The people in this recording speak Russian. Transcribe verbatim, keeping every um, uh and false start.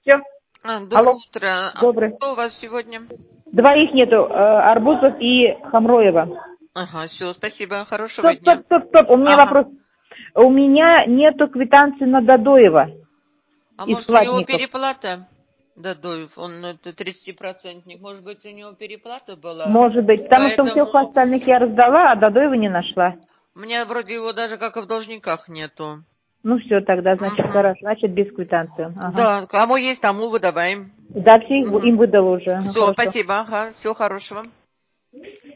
Все. А, доброе Алло. утро. Доброе. А что у вас сегодня? Двоих нету, э, Арбузов и Хамроева. Ага, все, спасибо, хорошего Стоп, стоп, дня. стоп, стоп, у меня Ага. вопрос. У меня нету квитанции на Дадоева А из может, у него платников. переплата? Дадоев, он это тридцатипроцентник. Может быть, у него переплата была? Может быть, потому что всех Поэтому остальных я раздала, а Дадоева не нашла. у меня вроде его даже как и в должниках нету. Ну все, тогда, значит, Угу. хорошо, значит, без квитанции. Ага. Да, кому есть, тому выдаваем. Да, все Угу. им выдала уже. Ага, Все, хорошо. спасибо, ага, всего хорошего.